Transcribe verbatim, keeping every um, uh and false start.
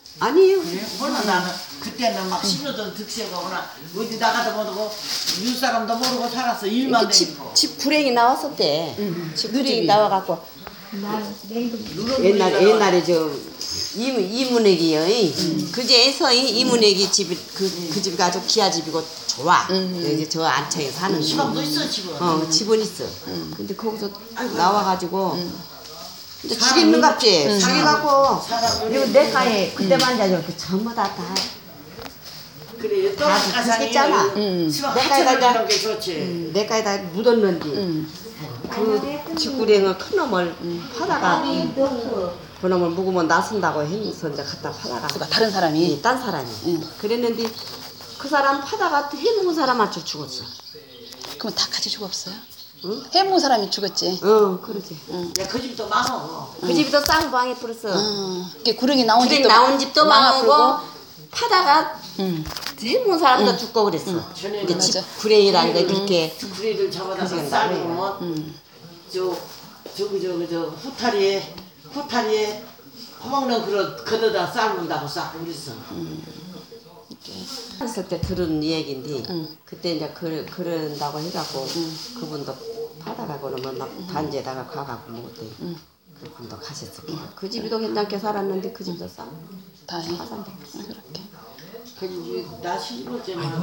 아니에요. 그래? 몰라 나는 그때는 막 신호등 득세가 오나 어디 나가도 모르고 육 사람도 모르고 살았어. 일만 이렇게 집, 다니고. 집 불행이 나왔었대. 응. 집 그 불행이 집이. 나와갖고 옛날 옛날에 저 이문 이문액이요. 그제서 이 이문액이 집이 그 그 집이 아주 기아 집이고 좋아. 이제 저 안창에 사는 시방도 있어 집은. 어 집은 있어. 근데 거기서 아이고, 나와가지고. 근데 사람 죽겠는갑지. 응. 죽여갖고 사람 그리고 내가에 그때만 이제 이렇게 전부 다 다. 그래 또 다 가상이 죽겠잖아. 응. 시방 내가 하천을 이거- 이런 게 좋지. 내가에다 묻었는지 응. 그 집구랭을 큰 놈을 파다가 그 놈을 묵으면 나선다고 해서 이제 갖다 파다가 누가 다른 사람이. 이, 딴 사람이 응. 그랬는데 그 사람 파다가 해묵은 사람한테 죽었어. 그럼 다 같이 죽었어요? 응? 해묵은 사람이 죽었지. 어 그러지. 야, 그 집도 많어. 그 집이 더 쌍 방에 뿌렸어. 어. 이게 구릉이 나온 구랭 집도 나온 집도 망하고. 망하고 파다가 응. 해묵은 사람도 죽고 그랬어. 전에는 이제 집 맞아. 구랭이라는 게 그렇게 구리를 잡아다가 그러지, 싸면 응. 저 저기 저기 저 후타리에 후타리에 허먹는 그릇 그릇다 삶는다고 싸고 그랬어. 했을 때 들은 얘기인데 응. 그때 이제 그, 그런다고 해갖고 그분도 파다가 그러면 막 단지에다가 가갖고 먹었대. 응. 그분도 가셨을 거야. 그 집이도 괜찮게 살았는데 그 집도 싸. 다행히. 사산데. 그렇게. 그 집이 나 시집올 때만